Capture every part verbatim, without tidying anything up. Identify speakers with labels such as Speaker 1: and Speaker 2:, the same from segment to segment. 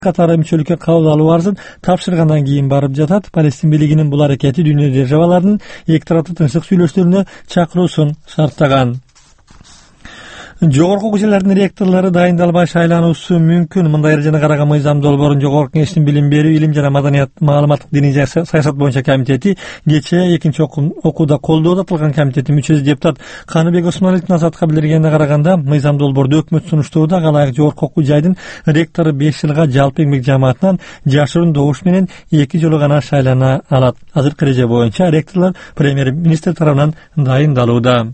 Speaker 1: катары мүчөлүккө кабыл алуу арызын тапшыргандан кийин барып жатат. Палестин бийлигинин бул аракети дүйнө державаларынын эки тараптуу тынчтык сүйлөшүүлөрүнө чакыруусун шарттаган. Жогорку окуучулардын ректорлору дайындалбай шайлануусу мүмкүн. Мындай эрежени караган мыйзам долбоорун Жогорку кеңештин билим берүү, илим жана маданият, маалыматтык, диний саясат боюнча комитети кечээ экинчи окууда колдоо татылган комитеттин мүчөсү депутат Каныбек Осмоновдун Азатка билдиргенине караганда, мыйзам долбоорду өкмөт сунуштууда ылайык жогорку окуу жайдын ректору беш жылга жалпы эмгек жамаатынан жашыруун добуш менен эки жолу гана шайлана алат. Азыркы эреже боюнча ректорлор премьер-министр тарабынан дайындалууда.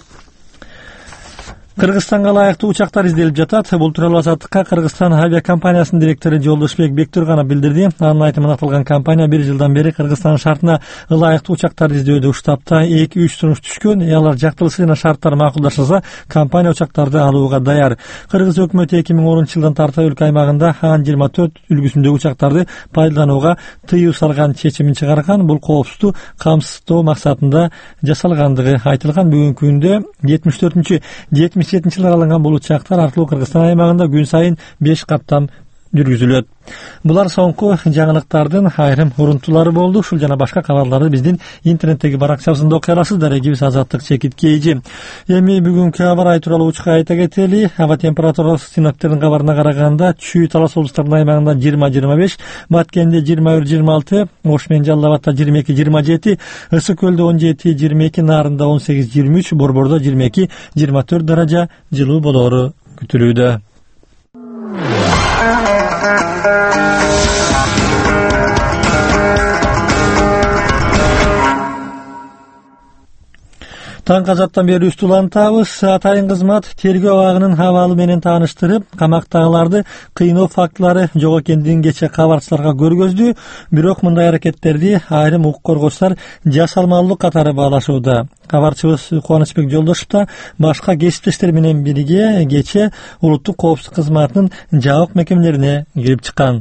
Speaker 1: Кыргызстанга ылайыктуу учактар изделип жатат. Бул тууралуу Азаттыкка Кыргызстан авиакомпаниясынын директору Жолдошбек Бектурганов билдирди. Анын айтымына аталган компания бир жылдан бери Кыргызстан шартына ылайыктуу учактарды издөөдө. Уштапта эки үч сунуш түшкөн. Алар жактылышы жана шарттары макулдашылса, компания учактарды алууга даяр. Кыргыз өкмөтү эки миң онунчу жылдан тарта өлкө аймагында Ан жыйырма төрт үлгүсүндөгү учактарды пайдаланууга тыюу салган чечимин чыгарган. Бул коопсуздукту камсыздоо максатында жасалгандыгы айтылган. Бүгүнкү күндө жетимиш төртүнчү жетимиш жетинчи жылы алынган бул учактар аркылуу Кыргызстан аймагында күн сайын беш каттам жүргүзүлөт. Булар соңку жаңылыктардын айрым урунтуулары болду. Ушул жана башка кабарларды биздин интернеттеги баракчабызда окуй аласыз. Дарегибиз Азаттык Чекит Кейжи. Эми бүгүнкү аба ырайы тууралуу учка айта кетели. Аба температурасы синоптиктердин кабарына караганда Чүй Талас облустарынын аймагында жыйырма жыйырма беш, Баткенде жыйырма бир жыйырма алты, Ош менен Жалал Абадта жыйырма эки жыйырма жети, Ысык көлдө он жети жыйырма эки, Нарында он сегиз жыйырма үч, Борбордо жыйырма эки жыйырма төрт даража жылуу болоору күтүлүүдө. Таңкы азаттан бери үстү улантабыз. Атайын кызмат тергөө абагынын абалы менен тааныштырып, камактагыларды кыйноо фактылары жок экендигин кечээ кабарчыларга көргөздү. Бирок мындай аракеттерди айрым укук коргоочулар жасалмалуулук катары баалашууда. Кабарчыбыз Кубанычбек Жолдошев да башка кесиптештер менен бирге кечээ улуттук коопсуздук кызматынын жабык мекемелерине кирип чыккан.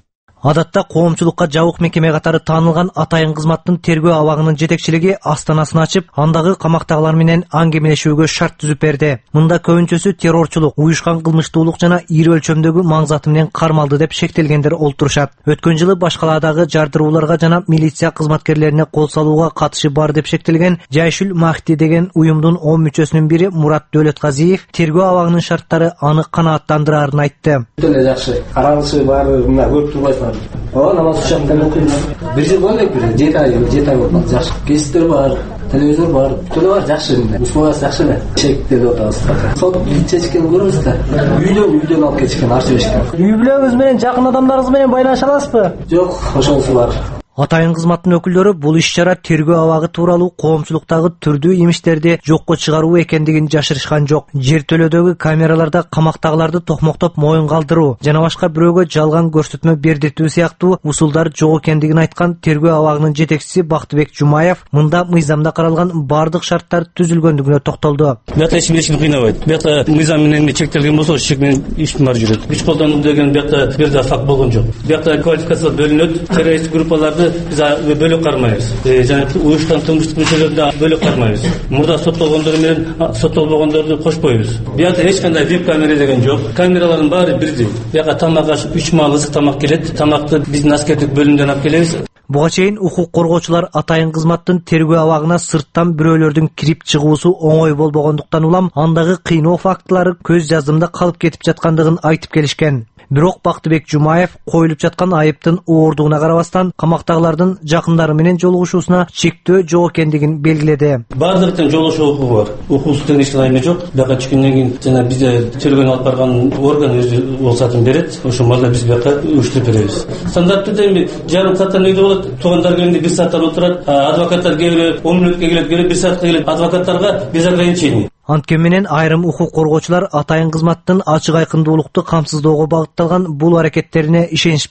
Speaker 2: Адатта коомчулукка жабык мекеме катары таанылган атайын кызматтын тергөө абагынын жетекчилиги астанасын ачып, андагы камактагылар менен аңгемелешүүгө шарт түзүп берди. Мында көбүнчөсү террорчулук, уюшкан кылмыштуулук жана ири өлчөмдөгү маңзаты менен кармалды деп шектелгендер олтурушат. Өткөн жылы башкаладагы жардырууларга жана милиция кызматкерлерине кол салууга катышы бар деп шектелген Жайшүл Махти деген уюмдун он мүчөсүнүн бири Мурат Дөөлөтказиев тергөө абагынын шарттары аны канааттандыраарын айтты.
Speaker 3: Өтө жакшы, каралышы бар, мына көрүп турбайсыңар. О, намаз учактан окуйбуз. Бир жыл болду, бир жети ай, жети ай болду. Жакшы. Кесиптер бар, телевизор бар, бүтүнө бар, жакшы. Условиясы жакшы эле. Чектерди отабыз. Сот чечкени көрөбүз да. Үйдөн үйдөн алып кетишкен, арчып ишкен.
Speaker 2: Үй бүлөңүз менен, жакын адамдарыңыз менен байланыша аласызбы?
Speaker 3: Жок, ошонусу бар.
Speaker 2: Атайын кызматтын өкүлдөрү бул иш-чара тергөө абагы тууралуу коомчулуктагы түрдүү имиштерди жокко чыгаруу экендигин жашырышкан жок. Жер төлөөдөгү камераларда камактагыларды токмоктоп моюн калтыруу жана башка бирөөгө жалган көрсөтмө бердиртүү сыяктуу усулдар жок экендигин айткан тергөө абагынын жетекчиси Бактыбек Жумаев мында мыйзамда каралган бардык шарттар түзүлгөндүгүнө токтолду.
Speaker 4: Бuyakta ишин эчким кыйнабайт. Бuyakta мыйзам менен чектелген болсо, чек менен иштин баары жүрөт. Күч колдонуу деген бuyakta бир да факт болгон жок. Бuyakta квалификация бөлүнөт. Террорист группаларды biz bölük karmayız. Yani uyuştan tılmışlık meselelerde bölük karmayız. Burada sottolgonları menен sottolbogondordu koşpoyuz. Bu yerda hech qanday web kamera degen jok. Kameraların bari birdi. Bu yoqqa tamak aşıp üç mal ысык tamak kelet. Tamakты биздин аскердик бөлүмдөн алып келебиз.
Speaker 2: Буга чейин укук коргоочулар атайын кызматтын тергөө абагына сырттан бирөөлөрдүн кирип чыгуусу оңой болбогондуктан улам андагы кыйноо фактылары көз жаздымда калып кетип жаткандыгын айтып келишкен. Бирок Бактыбек Жумаев коюлуп жаткан айыптын ооругуна карабастан камактагылардын жакындары менен жолугушуусуна чектөө жок экендигин белгиледи.
Speaker 4: Бардыктын жолугушуу укугу бар. Укуусуздун эч кандай жок. Бияка түшкөндөн кийин жана бизде тергөөнү алып барган орган өзү уруксатын берет. Ошол маалда биз бияка уюштуруп беребиз. Стандарттуу эми жарым сааттан үйдө болот. Туугандар келгенде бир сааттар отурат. Адвокаттар келип он мүнөткө келет, келип бир саатка келет. Адвокаттарга без ограничений.
Speaker 2: Анткени менен айрым укук коргоочулар атайын кызматтын ачык айкындуулукту камсыздоого багытталган бул аракеттерине ишенишпейт.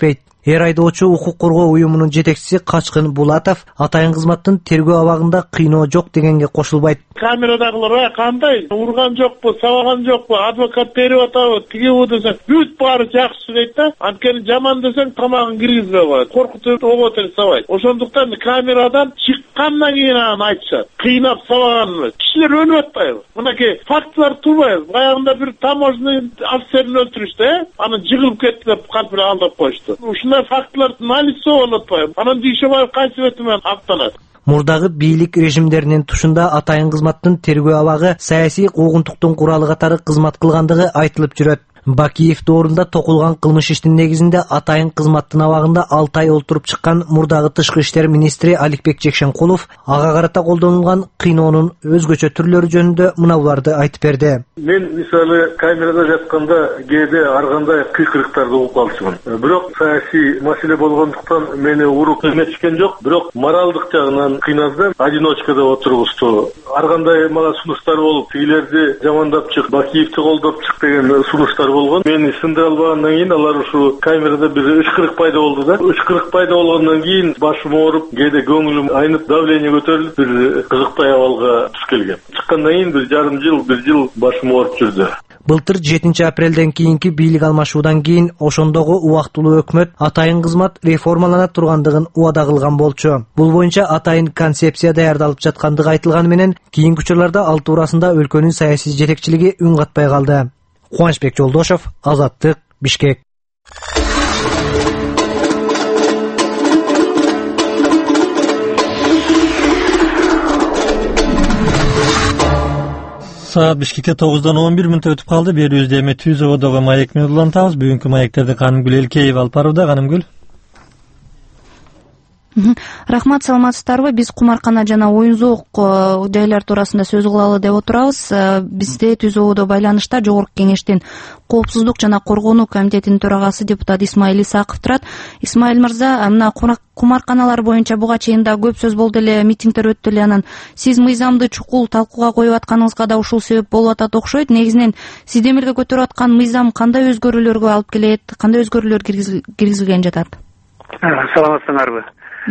Speaker 2: Эр айдоочу укук коргоо уюмунун жетекчиси Качкын Булатов атайын кызматтын тергөө абагында кыйноо жок дегенге кошулбайт.
Speaker 5: Камерадагылар кандай урган жокпу, сабаган жокпу, адвокат берип атабы, тигиби десең, бүт баары жакшы дейт да. Анткени жаман десең тамагын киргизбей коет. Коркутуп ого сабайт. Ошондуктан камерадан чыккандан кийин анан айтышат. Кыйнап сабаганын. Кишилер өлүп атпайбы? Мынакей фактылар турбайбы? Баягында бир таможный офицерин өлтүрүштү, аны жыгылып кетти деп калп алдап коюшту. Ушундай фактылар налицо болуп атпайбы? Анан Дүйшөбаев кайсы бети менен актанат?
Speaker 2: Мурдагы бийлик режимдеринин тушунда атайын кызматтын тергөө абагы саясий куугунтуктун куралы катары кызмат кылгандыгы айтылып жүрөт. Бакиев доорунда токулган кылмыш иштин негизинде атайын кызматтын абагында алты ай олтуруп чыккан мурдагы тышкы иштер министри Аликбек Жекшенкулов ага карата колдонулган кыйноонун өзгөчө түрлөрү жөнүндө мынауларды айтып берди.
Speaker 6: Мен мисалы камерада жатканда кээде ар кандай кыйкырыктарды угуп калчумун. Бирок саясий маселе болгондуктан мени уруп эметишкен жок. Бирок моралдык жагынан кыйнады, одиночкада отургузду. Ар кандай мага сунуштар болуп, тигилерди жамандап чык, Бакиевди колдоп чык деген сунуштар болгон. Мен сындыра албагандан кийин алар ушу камерада бир ычкырык пайда болду да. Ычкырык пайда болгондон кийин башым ооруп, кээде көңүлүм айнып, давление көтөрүлүп, бир кызыктай абалга түшүп келгем. Чыккандан кийин бир жарым жыл, бир жыл башым ооруп жүрдү.
Speaker 2: Былтыр жетинчи апрелден кийинки бийлик алмашуудан кийин ошондогу убактылуу өкмөт атайын кызмат реформалана тургандыгын убада кылган болчу. Бул боюнча атайын концепция даярдалып жаткандыгы айтылганы менен кийинки учурларда ал туурасында өлкөнүн саясий жетекчилиги үн катпай калды. Кубанычбек Жолдошов, Азаттык, Бишкек.
Speaker 1: Saat Bишкекке тогуздан он бир мүнөт өтүп калды. Берүүбүздө эми Түзөгөдөгү маек менен улантабыз. Бүгүнкү маектерди Канымгүл Элкеева алып барууда. Канымгүл.
Speaker 7: Рахмат, саламатсыздарбы? Биз кумаркана жана оюн зоок жайлар туурасында сөз кылалы деп отурабыз. Бизде Түзөгөдө байланышта Жогорку Кеңештин Коопсуздук жана Коргонуу комитетинин төрагасы депутат Исмаил Исаков турат. Исмаил мырза, мына кумарканалар боюнча буга чейин да көп сөз болду эле, митингдер өттү эле. Анан сиз мыйзамды чукул талкууга коюп атканыңызга да ушул себеп болуп атат окшойт. Негизинен сиз демилге көтөрүп аткан мыйзам кандай өзгөрүүлөргө алып келет, кандай өзгөрүүлөр киргизилген жатат?
Speaker 8: Саламатсыңарбы?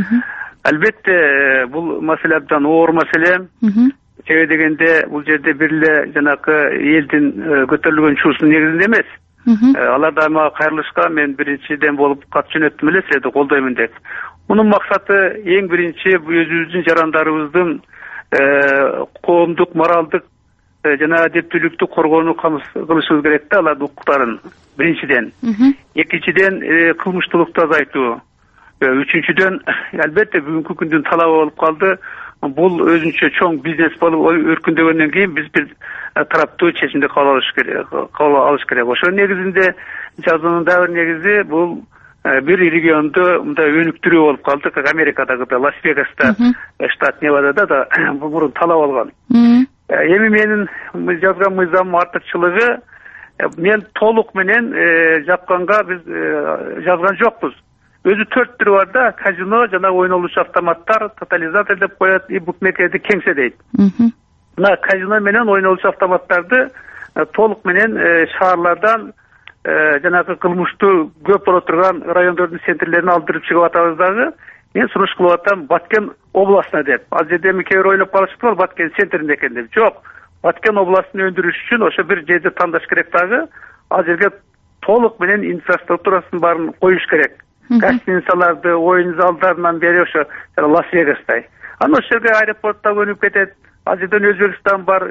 Speaker 8: Албетте бул маселе абдан оор маселе. Себеби дегенде бул жерде бир эле жанакы элдин көтөрүлгөн чуусунун негизинде эмес. Алар да мага кайрылышкан, мен биринчиден болуп кат жөнөттүм эле, силерди колдоймун деп. Мунун максаты эң биринчи өзүбүздүн жарандарыбыздын коомдук, моралдык жана адептүүлүктү коргоону кылышыбыз керек да, алардын укуктарын биринчиден. Экинчиден кылмыштуулукту азайтуу. Үчүнчүдөн, албетте бүгүнкү күндүн талабы болуп калды. Бул өзүнчө чоң бизнес болуп өркүндөгөндөн кийин биз бир тараптуу чечимди кабыл алыш керек, кабыл алыш керек. Ошонун негизинде жазуунун да бир негизи бул бир регионду мындай өнүктүрүү болуп калды, как Америкадагы Лас-Вегаста, штат Невадада да бул мурун талап алган. Эми менин жазган мыйзамдын артыкчылыгы, мен толук менен жапканга биз жазган жокпуз. Өзү төрт түрү бар да, казино жана оюн алуучу автоматтар, тотализатор деп коет, и букмекерди кеңсе дейт. Мына казино менен оюн алуучу автоматтарды толук менен шаарлардан жанагы кылмыштуу көп боло турган райондордун центрлерине алдырып чыгып атабыз дагы. Мен сунуш кылып атам Баткен областына деп. Ал жерде эми кээ бир ойлоп калышыптыр, Баткен центринде экен деп. Жок. Баткен областын өндүрүш үчүн ошо бир жерди тандаш керек дагы. Ал жерге толук менен инфраструктурасын баарын коюш керек. Гостиницаларды, оюн залдарынан бери ошо Лас-Вегастай. Анан ошол жерге аэропорт да өнүп кетет. Ал жерден Өзбекстан бар,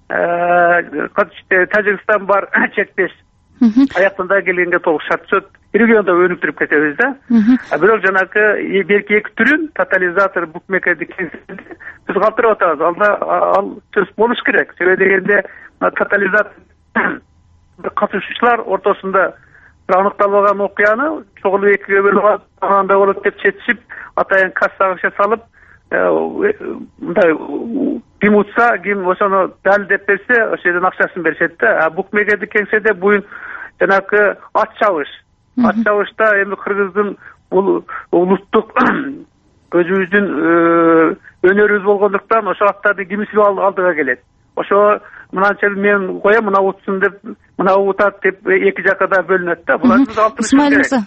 Speaker 8: Тажикстан бар, чекпеш. Аяктан да келгенге толук шарт түшөт. Региондо өнүктүрүп кетебиз да. А бирок жанагы берки эки түрүн, тотализатор, букмекерди кеңседи биз калтырып атабыз. Алда ал сөз болуш керек. Себеби дегенде тотализатор катышуучулар ортосунда аныкталбаган окуяны чогулуп экиге бөлүп анда болот деп чечип, атайын кассага акча салып, мындай ким утса, ким ошону дал деп берсе, ошол жерден акчасын беришет да. А букмекерди кеңседе буюн жанагы ат чабыш. Ат чабышта эми кыргыздын бул улуттук өзүбүздүн өнөрүбүз болгондуктан ошол аттарды кимиси алдыга келет. Ошо мынанча мен коем, мына утсын деп, мына утат деп эки жакка да бөлүнөт да. Буларды алтырыш керек.
Speaker 7: Исмаил мырза,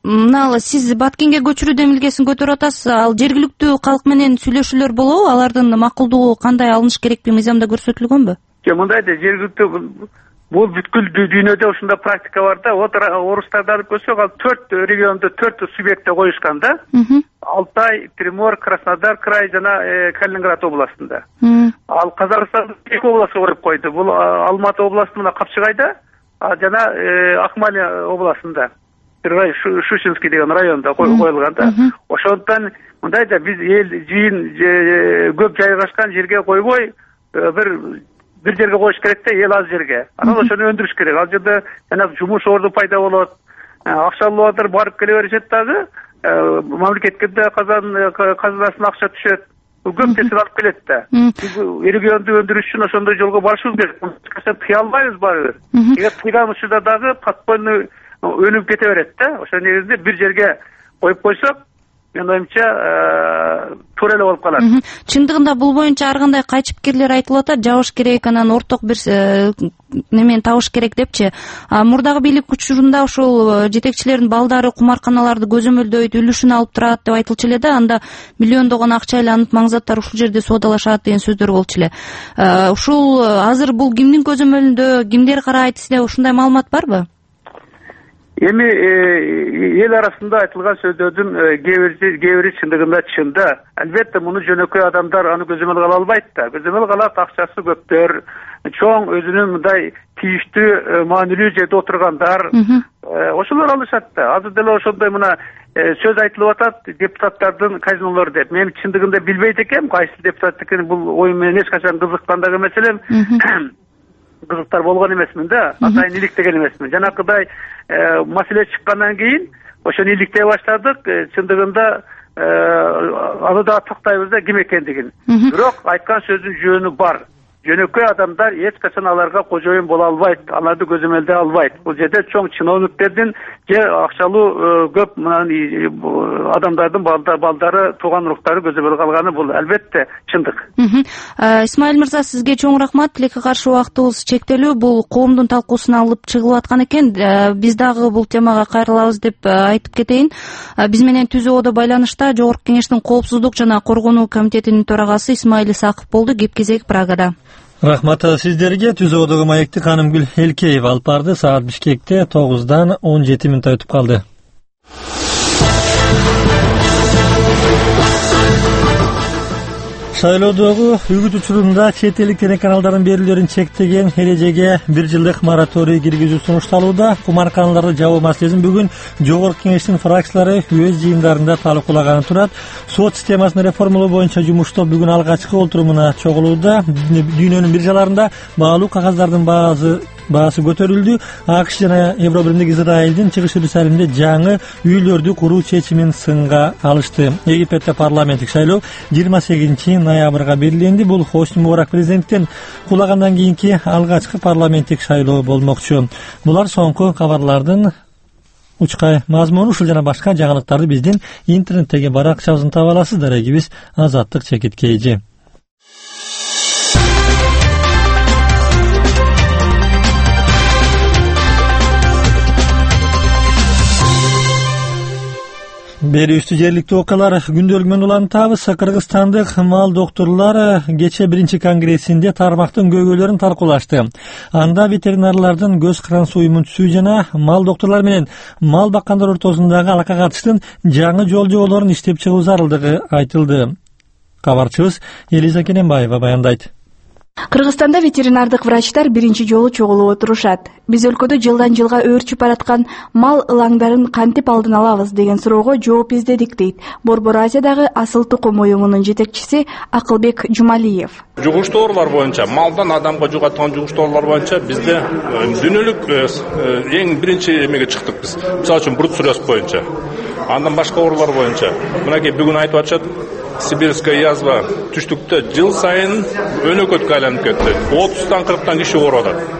Speaker 7: мына сиз Баткенге көчүрүү демилгесин көтөрүп атасыз, ал жергиликтүү калк менен сүйлөшүүлөр болобу? Алардын макулдугу кандай алыныш керекпи, мыйзамда көрсөтүлгөнбү?
Speaker 8: Жок, мындай да жергиликтүү бул бүткүл дүйнөдө ушундай практика бар да. Вот орустарды алып көрсөк, ал төрт региондо төрт субъектте коюшкан да. Алтай, Примор, Краснодар край жана Калининград областында. Ал Казакстан эки областка коюп койду. Бул Алматы областында Капчыгайда, жана Акмола областында. Шушинский деген районда коюлган да. Ошондон мындай да биз эл жыйын көп жайгашкан жерге койбой, бир бир жерге коюш керек да, эл аз жерге. Анан ошону өндүрүш керек. Ал жерде жанагы жумуш орду пайда болот. Акчалуулар барып келе беришет дагы. Мамлекетке да казынасына акча түшөт. Бул көп нерсе алып келет да. Регионду өндүрүш үчүн ошондой жолго барышыбыз керек. Качан тыя албайбыз барыбыр. Эгер тыйган учурда дагы подпольный өнүп кете берет да. Ошол негизинде бир жерге коюп койсок, мен оюмча туура эле болуп калат.
Speaker 7: Чындыгында бул боюнча ар кандай кайчы пикирлер айтылып атат, жабыш керек, анан орток бир немени табыш керек депчи. Мурдагы бийлик учурунда ошол жетекчилердин балдары кумарканаларды көзөмөлдөйт, үлүшүн алып турат деп айтылчу эле да, анда миллиондогон акча айланып маңзаттар ушул жерде соодалашат деген сөздөр болчу эле. Ушул азыр бул кимдин көзөмөлүндө, кимдер карайт, сизде ушундай маалымат барбы?
Speaker 8: Эми эл арасында айтылган сөздөрдүн кээ бири чындыгында чын да. Албетте муну жөнөкөй адамдар аны көзөмөл кыла албайт да. Көзөмөл калат акчасы көптөр, чоң өзүнүн мындай тийиштүү маанилүү жерде отургандар, ошолор алышат да. Азыр деле ошондой мына сөз айтылып атат, депутаттардын казинолору деп. Мен чындыгында билбейт экенмин, кайсы депутат экенин, бул ою менен эч качан кызыккан дагы эмес элем. Кызыктар болгон эмесмин да, атайын иликтеген эмесмин. Жанакыдай маселе чыккандан кийин ошону иликтей баштадык. Чындыгында аны да токтойбуз да ким экендигин. Бирок айткан сөздүн жөнү бар. Жөнөкөй адамдар эч качан аларга кожоюн боло албайт, аларды көзөмөлдөй албайт. Бул жерде чоң чиновниктердин же акчалуу көп адамдардын балдары, тууган уруктары көзөмөл калганы бул албетте чындык.
Speaker 7: Исмаил мырза, сизге чоң рахмат. Тилекке каршы убактыбыз чектелүү. Бул коомдун талкуусуна алып чыгылып аткан экен. Биз дагы бул темага кайрылабыз деп айтып кетейин. Биз менен түзүү оодо байланышта Жогорку Кеңештин Коопсуздук жана Коргонуу комитетинин төрагасы Исмаил Исаков болду. Кеп-кезек Прагада.
Speaker 1: Рахмат сиздерге. Түзүү оодогу маекти Канымгүл Элкеева алып барды. Саат Бишкекте тогуздан он жети мүнөт өтүп калды. Шайлоодогу үгүт учурунда чет элдик телеканалдардын берүүлөрүн чектеген эрежеге бир жылдык мораторий киргизүү сунушталууда. Кумарканаларды жабуу маселесин бүгүн Жогорку Кеңештин фракциялары өз жыйындарында талкуулаганы турат. Сот системасын реформалоо боюнча жумуштоо бүгүн алгачкы олтурумуна чогулууда. Дүйнөнүн биржаларында баалуу кагаздардын баасы баасы көтөрүлдү. АКШ жана Евробиримдик Израилдин Чыгыш Иерусалимде жаңы үйлөрдү куруу чечимин сынга алышты. Египетте парламенттик шайлоо жыйырма сегизинчи ноябрга белгиленди. Бул Хосни Мубарак президенттен кулагандан кийинки алгачкы парламенттик шайлоо болмокчу. Булар соңку кабарлардын учкай мазмуну. Ушул жана башка жаңылыктарды биздин интернеттеги баракчабыздан таба аласыздар. Эгибиз Азаттык Чекит Кейжи. Берүүстүү жергиликтүү окуялар күндөлүк менен улантабыз. Кыргызстандык мал докторлор кечээ биринчи конгрессинде тармактын көйгөйлөрүн талкуулашты. Анда ветеринарлардын көз карандысы уюмунун түсүү жана мал докторлор менен мал баккандар ортосундагы алакка катыштын жаңы жол жоболорун иштеп чыгуу зарылдыгы айтылды. Кабарчыбыз Элиза Кененбаева баяндайт.
Speaker 9: Кыргызстанда ветеринардык врачтар биринчи жолу чогулуп отурушат. Биз өлкөдө жылдан жылга өөрчүп бараткан мал ылаңдарын кантип алдын алабыз деген суроого жооп издедик дейт Борбор Азиядагы Асыл Тукум уюмунун жетекчиси Акылбек Жумалиев.
Speaker 10: Жугуштоорлор боюнча, малдан адамга жугатылган жугуштоорлор боюнча бизде дүйнөлүк эң биринчи эмеге чыктык биз. Мисалы үчүн бруцеллез боюнча. Андан башка оорулар боюнча. Мынакей бүгүн айтып атышат, сибирская язва түштүктө жыл сайын өнөкөткө айланып кетти. отуздан кырктан киши ооруп атат.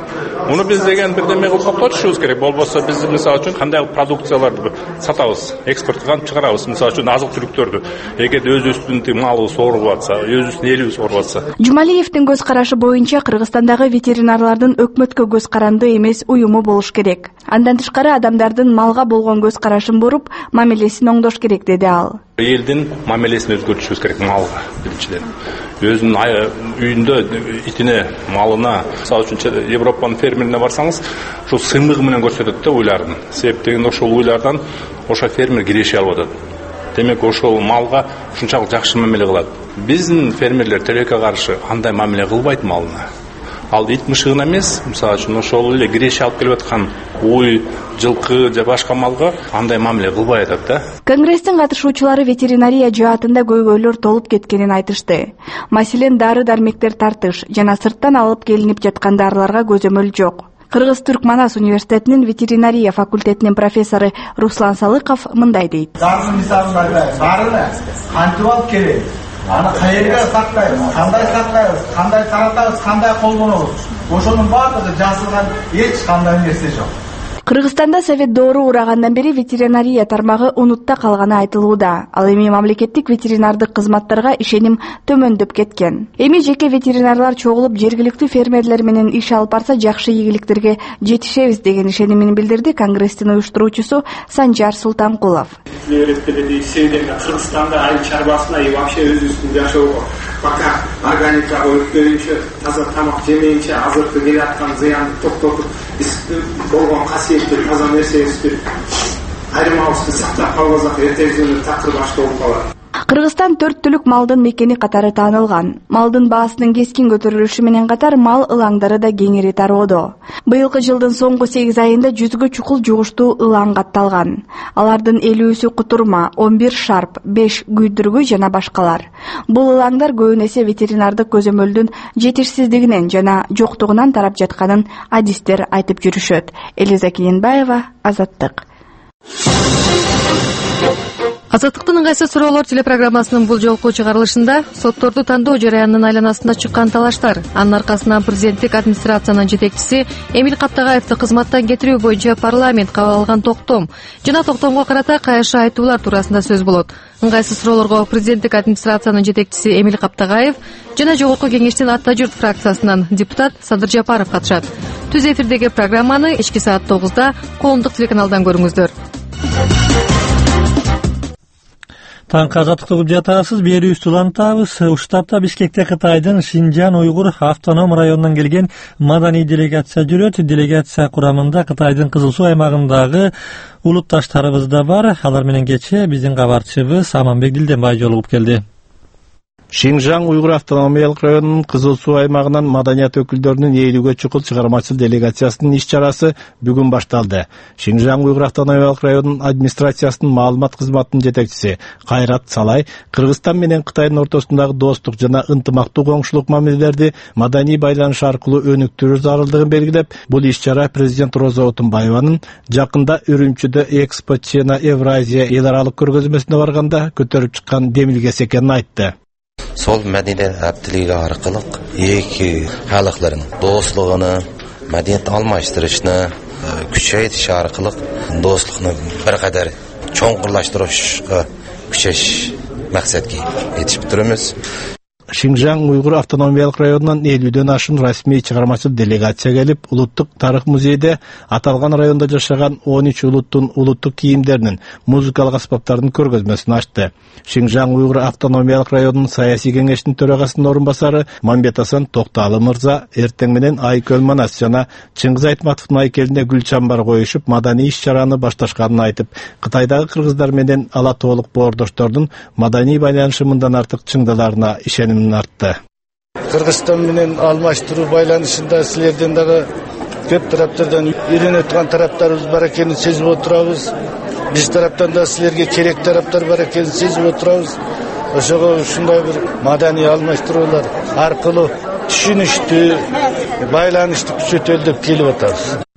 Speaker 10: Муну биз деген бирдеме кылып токтотушубуз керек. Болбосо биз мисалы үчүн кандай продукцияларды сатабыз, экспорттоп чыгарабыз. Мисалы үчүн азык-түлүктөрдү. Эгерде өзүбүздүн малыбыз ооруп атса, өзүбүздүн элибиз ооруп атса.
Speaker 9: Жумалиевдин көз карашы боюнча Кыргызстандагы ветеринарлардын өкмөткө көз каранды эмес уюму болуш керек. Андан тышкары адамдардын малга болгон көз карашын буруп, мамилесин оңдош керек, деди ал.
Speaker 10: Элдин мамилесин өзгөртүшүбүз керек малга, биринчиден. Өзүнүн үйүндө итине, малына, мисалы үчүн Европанын фермерине барсаңыз, ушул сыймыгы менен көрсөтөт да уйлардын. Себеп деген ошол уйлардан ошо фермер киреши алып атат. Демек ошол малга ушунчалык жакшы мамиле кылат. Биздин фермерлер тилекке каршы андай мамиле кылбайт малына. Ал ит мышыгына эмес, мисалы үчүн ошол эле киреши алып келип аткан уй, жылкы же башка малга андай мамиле кылбай атат да.
Speaker 9: Конгресстин катышуучулары ветеринария жаатында көйгөйлөр толуп кеткенин айтышты. Маселен, дары-дармектер тартыш жана сырттан алып келинип жаткан дарыларга көзөмөл жок. Кыргыз-Түрк Манас университетинин ветеринария факультетинин профессору Руслан Салыков мындай дейт.
Speaker 11: Дары мисалында дарыны кантип алып келет? Аны кайерге сактайбыз, кандай сактайбыз, кандай таратабыз, кандай колдонобуз? Ошонун баардыгы жазылган, эч кандай нерсе жок.
Speaker 9: Кыргызстанда совет доору урагандан бери ветеринария тармагы унутта калганы айтылууда. Ал эми мамлекеттик ветеринардык кызматтарга ишеним төмөндөп кеткен. Эми жеке ветеринарлар чогулуп жергиликтүү фермерлер менен иш алып барса жакшы ийгиликтерге жетишебиз деген ишенимин билдирди Конгресстин уюштуруучусу Санжар Султанкулов.
Speaker 12: Кыргызстанда айыл чарбасына и вообще өзүбүздүн жашоого пока органикага өтпөйүнчө, таза тамак жемейинче азыркы келе аткан зыянды токтотуп, болгон касиеттүү таза нерсебизди айырмабызды сактап калбасак эртеңки такыр башка болуп калат.
Speaker 9: Кыргызстан төрт түлүк малдын мекени катары таанылган. Малдын баасынын кескин көтөрүлүшү менен катар мал ылаңдары да кеңири тароодо. Быйылкы жылдын соңку сегиз айында жүзгө чукул жугуштуу ылаң катталган. Алардын элүүсү кутурма, он бир шарп, беш күйдүргү жана башкалар. Бул ылаңдар көбүн эсе ветеринардык көзөмөлдүн жетишсиздигинен жана жоктугунан тарап жатканын адистер айтып жүрүшөт. Элиза Кененбаева, Азаттык.
Speaker 13: Азаттыктын ыңгайсыз суроолор телепрограммасынын бул жолку чыгарылышында сотторду тандоо жараянынын айланасында чыккан талаштар, анын аркасынан президенттик администрациянын жетекчиси Эмиль Каптагаевди кызматтан кетирүү боюнча парламент кабыл алган токтом жана токтомго карата кайшы айтуулар туурасында сөз болот. Ыңгайсыз суроолорго президенттик администрациянын жетекчиси Эмиль Каптагаев жана Жогорку кеңештин Ата журт фракциясынан депутат Садыр Жапаров катышат. Түз эфирдеги программаны кечки саат тогузда коомдук телеканалдан көрүңүздөр.
Speaker 1: Таңкы Азаттыкты угуп жатасыз, берүүбүздү улантабыз. Уштапта Бишкекте Кытайдын Шинжан уйгур автоном районунан келген маданий делегация жүрөт. Делегация курамында Кытайдын Кызыл Суу аймагындагы улутташтарыбыз да бар. Алар менен кечээ биздин кабарчыбыз Аманбек Дилденбай жолугуп келди.
Speaker 14: Шинжан уйгур автономиялык районунун Кызыл Суу аймагынан маданият өкүлдөрүнүн элүүгө чукул чыгармачыл делегациясынын иш-чарасы бүгүн башталды. Шинжан уйгур автономиялык районунун администрациясынын маалымат кызматынын жетекчиси Кайрат Салай Кыргызстан менен Кытайдын ортосундагы достук жана ынтымактуу коңшулук мамилелерди маданий байланыш аркылуу өнүктүрүү зарылдыгын белгилеп, бул иш-чара президент Роза Отунбаеванын жакында Үрүмчүдө Экспо Чена Евразия эл аралык көргөзмөсүнө барганда көтөрүп чыккан демилгеси экенин айтты.
Speaker 15: Сол мәдениет әптілігі арқылық екі халықларын достығыны, мәдениет алмаштырышны, күшейтіш арқылық достықны бір қадар чоңқырлаштырышқа күшеш мақсатқа етішіп тұрмыз.
Speaker 14: Шинжан уйгур автономиялык районунан элүүдөн ашын расмий чыгармачыл делегация келип, улуттук тарых музейде аталган районда жашаган он үч улуттун улуттук кийимдеринин, музыкалык аспаптарынын көргөзмөсүн ачты. Шинжан уйгур автономиялык районунун саясий кеңешинин төрагасынын орун басары Мамбет Асан Токталы мырза эртең менен Айкөл Манас жана Чыңгыз Айтматовдун айкелине гүл чамбар коюшуп, маданий иш-чараны башташканын айтып, Кытайдагы кыргыздар менен ала тоолук боордоштордун маданий байланышы мындан артык чыңдаларына ишеним артты.
Speaker 16: Кыргызстан менен алмаштыруу байланышында силерден дагы көп тараптардан үйрөнө турган тараптарыбыз бар экенин сезип отурабыз. Биз тараптан да силерге керек тараптар бар экенин сезип отурабыз. Ошого ушундай бир маданий алмаштыруулар аркылуу түшүнүштү, байланышты күчөтөлү деп келип атабыз.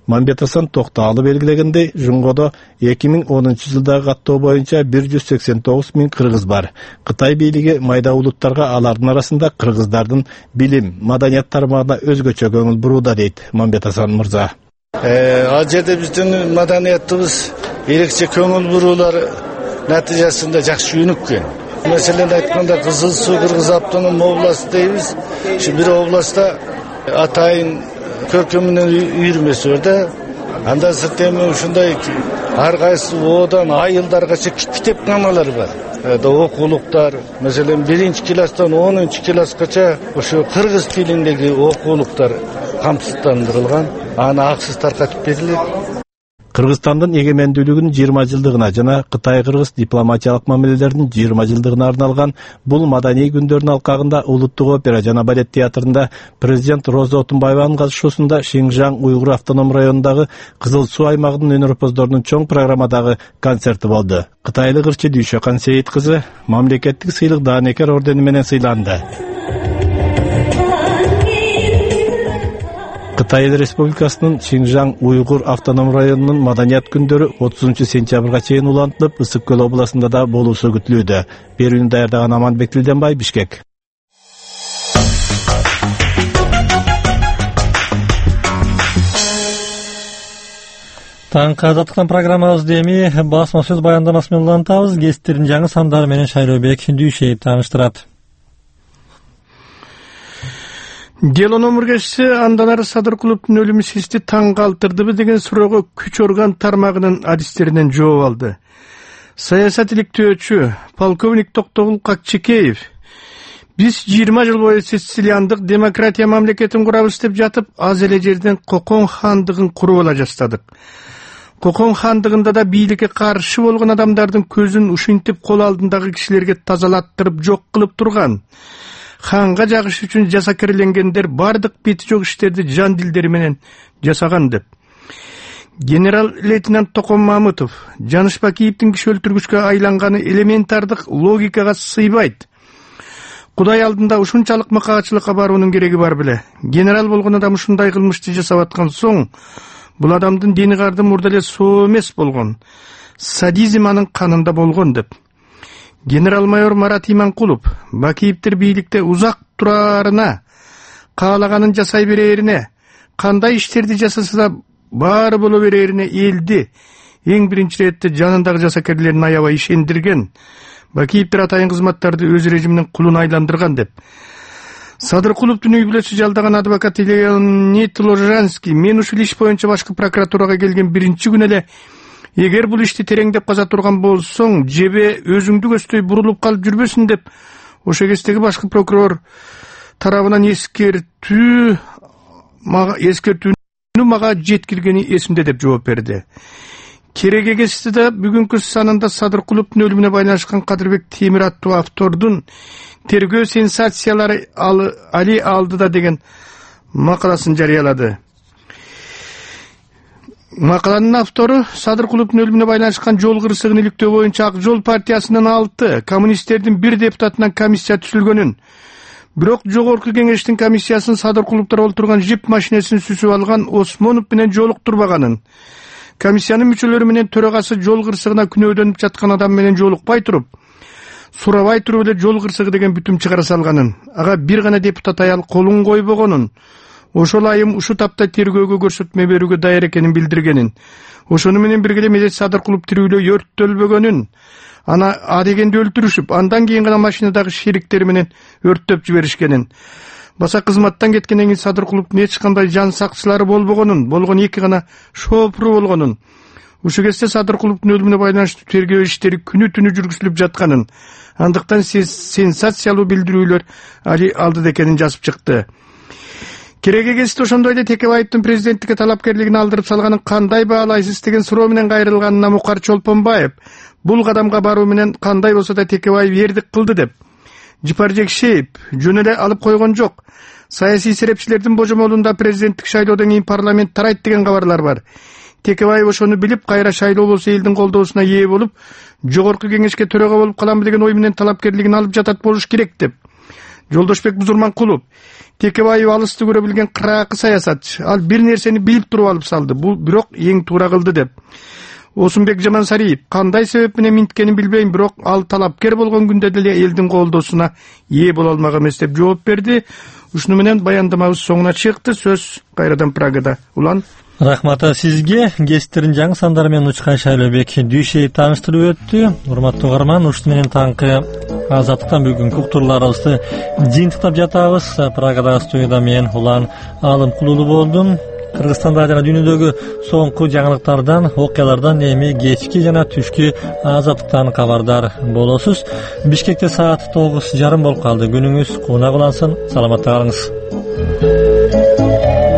Speaker 14: Мамбет Асан токтоолу белгилегендей, Жунгодо эки миң онунчу жылдагы каттоо боюнча бир жүз сексен тогуз миң кыргыз бар. Кытай бийлиги майда улуттарга алардын арасында кыргыздардын билим, маданият тармагына өзгөчө көңүл бурууда дейт Мамбет Асан мырза.
Speaker 16: Ал жерде биздин маданиятыбыз эрекче көңүл буруулар натыйжасында жакшы өнүккөн. Мәселен айтканда Кызыл Суу Кыргыз автоном областы дейбиз. Ушу бир областта атайын көркөмүнөн үйүрмөсү бар да. Анда сыртеме ушундай ар кайсы одан айылдаргача китепканалар бар. Окуулуктар, мәселен биринчи класстан онунчу класскача ошо кыргыз тилиндеги окуулуктар камсыздандырылган. Аны аксыз таркатып берилет.
Speaker 14: Кыргызстандын эгемендүүлүгүнүн жыйырма жылдыгына жана Кытай-Кыргыз дипломатиялык мамилелеринин жыйырма жылдыгына арналган бул маданий күндөрдүн алкагында Улуттук опера жана балет театрында президент Роза Отунбаеванын катышуусунда Шинжаң уйгур автоном районундагы Кызыл Суу аймагынын өнөрпоздорунун чоң программадагы концерти болду. Кытайлык ырчы Дүйшөкан Сейит кызы мамлекеттик сыйлык Даанекер ордени менен сыйланды. Кытай Республикасынын Шинжаң уйгур автоном районунун маданият күндөрү отузунчу сентябрга чейин улантылып, Ысык Көл областында да болуусу күтүлүүдө. Берүүнү даярдаган Аманбек Тилденбай, Бишкек.
Speaker 1: Таңкы азаттыктан программабызды эми басма сөз баяндамасы менен улантабыз. Кесиптердин жаңы сандары менен Шайлообек Дүйшеев тааныштырат.
Speaker 17: Делонун мургешси андан Садыр Кулуптун өлүмү сизди таң калтырдыбы деген суроого күч орган тармагынын адистеринен жооп алды. Саясат иликтөөчү полковник Токтогул Какчекеев биз жыйырма жыл бою Сицилиандык демократия мамлекетин курабыз деп жатып, аз эле жерден Кокон хандыгын куруп ала жастадык. Кокон хандыгында да бийликке каршы болгон адамдардын көзүн ушинтип кол алдындагы кишилерге тазалаттырып жок кылып турган. Ханга жагыш үчүн жасакерленгендер бардык бети жок иштерди жан дилдери менен жасаган деп. Генерал-лейтенант Токон Мамытов Жаныш Бакиевдин киши өлтүргүчкө айланганы элементардык логикага сыйбайт. Кудай алдында ушунчалык макаачылыкка баруунун кереги бар беле. Генерал болгон адам ушундай кылмышты жасап аткан соң, бул адамдын дини карды мурда эле соо эмес болгон. Садизм анын канында болгон деп. Генерал-майор Марат Иманкулов Бакиевдер бийликте узак турарына, каалаганын жасай берерине, кандай иштерди жасаса да баары боло берерине элди эң биринчи иретте жанындагы жасакерлерин аябай ишендирген. Бакиевдер атайын кызматтарды өз режиминин кулуна айландырган деп. Садыр Кулуптун үй бүлөсү жалдаган адвокат Леонид Ложанский мен ушул иш боюнча башкы прокуратурага келген биринчи күнү эле эгер бул ишти тереңдеп каза турган болсоң, жебе өзүңдү көздөй бурулуп калып жүрбөсүн деп, ошо кездеги башкы прокурор тарабынан эскертүү мага эскертүүнү мага жеткиргени эсимде деп жооп берди. Керек эгесте да бүгүнкү санында Садыр Кулуптун өлүмүнө байланышкан Кадырбек Темир аттуу автордун тергөө сенсациялары али алдыда деген макаласын жарыялады. Макаланын автору Садыр Кулуптун өлүмүнө байланышкан жол кырсыгын иликтөө боюнча Ак Жол партиясынын алты, коммунисттердин бир депутатынан комиссия түзүлгөнүн, бирок жогорку кеңештин комиссиясын Садыр Кулуптар олтурган жип машинесин сүзүп алган Осмонов менен жолуктурбаганын, комиссиянын мүчөлөрү менен төрагасы жол кырсыгына күнөөдөнүп жаткан адам менен жолукпай туруп, сурабай туруп эле жол кырсыгы деген бүтүм чыгара салганын, ага бир гана депутат аял колун койбогонун, ошол айым ушу тапта тергөөгө көрсөтмө берүүгө даяр экенин билдиргенин, ошону менен бирге эле мезет Садыр Кулуп тирүүлөө өрттөлбөгөнүн, ана а дегенди өлтүрүшүп, андан кийин гана машинадагы шериктери менен өрттөп жиберишкенин, баса кызматтан кеткенден кийин Садыр Кулуптун эч кандай жан сакчылары болбогонун, болгон эки гана шоопуру болгонун, ушул кезде Садыр Кулуптун өлүмүнө байланыштуу тергөө иштери күнү түнү жүргүзүлүп жатканын, андыктан сенсациялуу билдирүүлөр али алдыда экенин жазып чыкты. Керек эгесте ошондой эле Текебаевдин президенттикке талапкерлигин алдырып салганын кандай баалайсыз деген суроо менен кайрылганына Мукар Чолпонбаев бул кадамга баруу менен кандай болсо да Текебаев эрдик кылды деп. Жипар Жекшеев жөн эле алып койгон жок. Саясий серепчилердин божомолунда президенттик шайлоодон кийин парламент тарайт деген кабарлар бар. Текебаев ошону билип, кайра шайлоо болсо элдин колдоосуна ээ болуп, жогорку кеңешке төрага болуп каламбы деген ой менен талапкерлигин алып жатат болуш керек деп. Жолдошбек Бузурманкулов Текебаев алысты көрө билген кыраакы саясатчы. Ал бир нерсени билип туруп алып салды. Бул бирок эң туура кылды деп. Осунбек Жамансариев кандай себеп менен минткенин билбейм, бирок ал талапкер болгон күндө деле элдин колдоосуна ээ боло алмак эмес деп жооп берди. Ушуну менен баяндамабыз соңуна чыкты. Сөз кайрадан Прагада. Улан.
Speaker 1: Рахмат сизге. Кесиптердин жаңы сандары менен Учкан Шайлообек Дүйшеев тааныштырып өттү. Урматтуу угарман, ушуну менен таңкы азаттыктан бүгүнкү уктурууларыбызды жыйынтыктап жатабыз. Прагадагы студияда мен Улан Алымкулулу болдум. Кыргызстанда жана дүйнөдөгү соңку жаңылыктардан, окуялардан эми кечки жана түшкү азаттыктан кабардар болосуз. Бишкекте саат тогуз жарым болуп калды. Күнүңүз кууна улансын. Саламатта калыңыз.